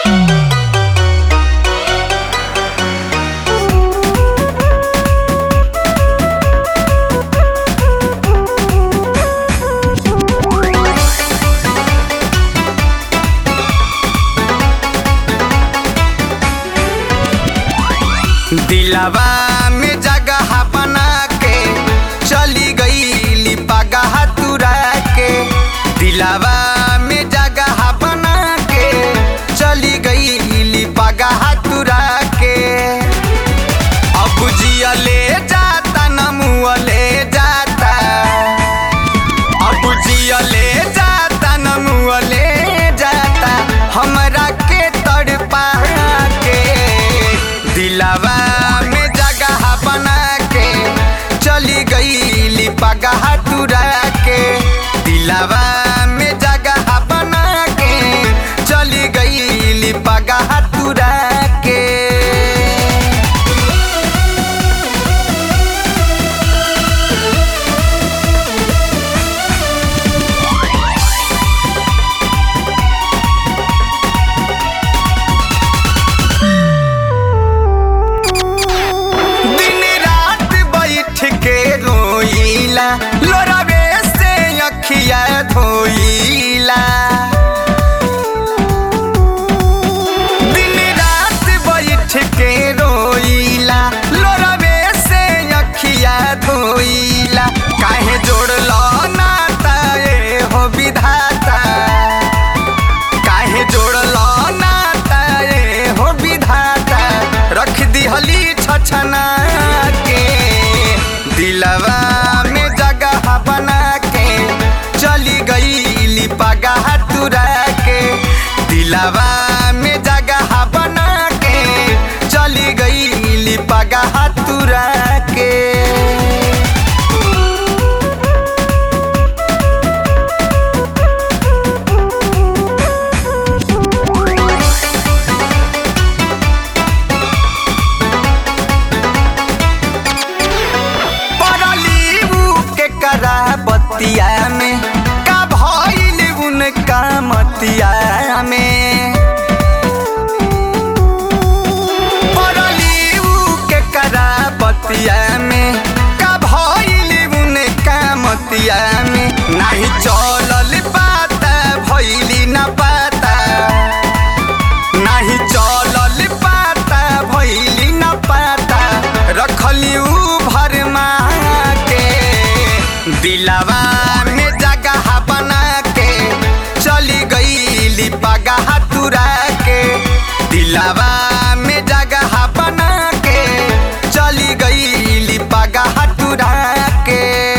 दिलवा में जगह बना के चली गई पगह तुरा के। दिलवा में जगह बना के चली गई पगह तुरा के। अब जिया ले जाता न मुआ ले जाता, अब जिया ले जाता न मुआ ले जाता, हमरा के तड़पा के। दिलवा में जगह बना के चली गई पगह तुरा के। दिलवा में जगह बना के चली गई पगह तुरा के। लोरावे से अखिया धोइला, दिन रात बैठ के रोइला। लोरावे से अखिया धोइला, काहे जोड़लो नाता ए हो विधाता, काहे जोड़लो नाता ए हो विधाता। रख दिहली छछना के। दिलवा में जगह बना के चली गई पगह तुरा के। दिलवा में जगह बना के चली गई पगह तुरा के। बतिया में का भइल उनका मतिया में, पड़ली के करा बतिया में का भइल उनका मतिया में। नहीं चलल पाता भइली न पाता, नहीं चलल पाता भइली न पाता। रखली भरमा के। दिलवा में जगह बना के चली गई पगह तुरा के। दिलवा में जगह बना के चली गई पगह तुरा के।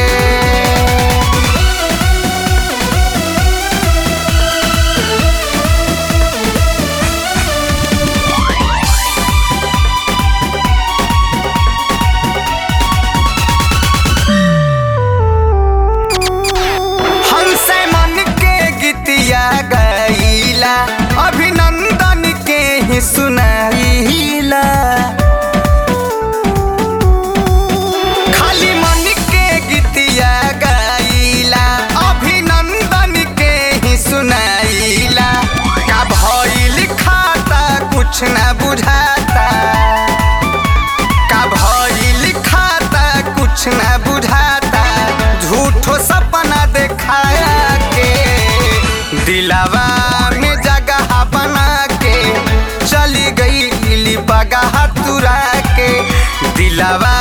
गईला अभिनंदन के ही सुनाईला, खाली मन के गीतिया गईला अभिनंदन के ही सुनाईला। का भइल खाता कुछ न बुझाता, का भइल खाता कुछ न बुझाता। झूठो सपना देखाया के। दिलवा में जगह बना के चली गई पगह तुरा के। दिलवा